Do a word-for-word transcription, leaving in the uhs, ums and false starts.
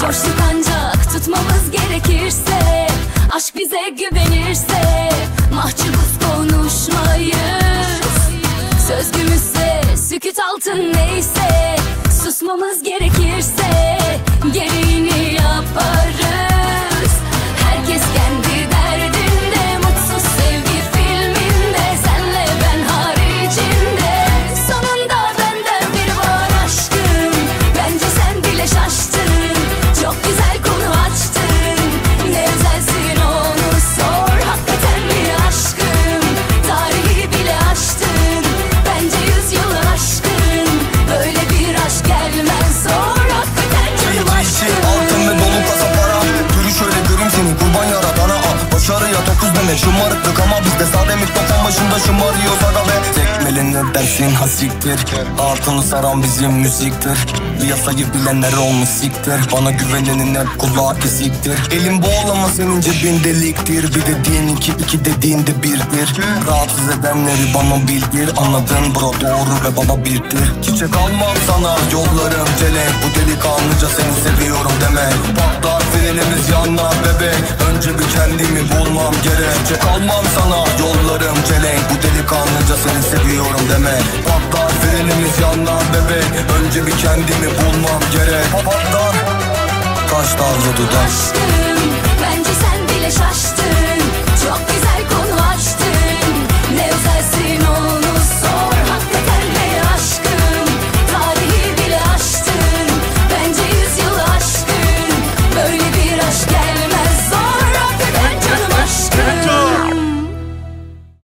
Koştuk ancak tutmamız gerekirse, aşk bize güvenirse, mahcubuz konuşmayız. Sözgümüzse sükût altın neyse, susmamız gerekirse gereğini yaparız. Herkes kendi derdinde, mutsuz sevgi filminde, senle ben haricinde. Sonunda benden biri var aşkım, bence sen bile şaştın. Çok güzel konu açtın, ne özelsin onu sor. Hakikaten mi aşkım, tarihi bile aştın. Bence yüzyılı aşkın, böyle bir aşk gelmez zor. Hakikaten canım aşkım. Altın ve dolu kasa para, yürü şöyle göreyim seni kurban yaradana. Başarıya dokuz demek şımarıklık, ama bizde sade mikrofon başında şımarıyoruz aga be. Tekmeli ne dersin hasiktir, altını saran bizim müziktir. Piyasayı bilenler olmuş siktir, bana güvenenin hep kulağı kesiktir. Elim boğulama senin cebin deliktir, bir dediğin iki, iki dediğin de birdir. Rahatsız edenleri bana bildir, anladın bro doğru ve baba birdir. Çiçek almam sana yollarım celek, bu delikanlıca seni seviyorum demek. Patlar frenimiz yanlar bebek, önce bir kendimi bulmam gerek. Çiçek almam sana yollarım celek, bu delikanlıca seni seviyorum demek. Patlar frenimiz yanlar bebek, önce bir kendimi bulmam gerek. Patlar kaş dalga dudak. Aşkım, bence sen bile şaştın.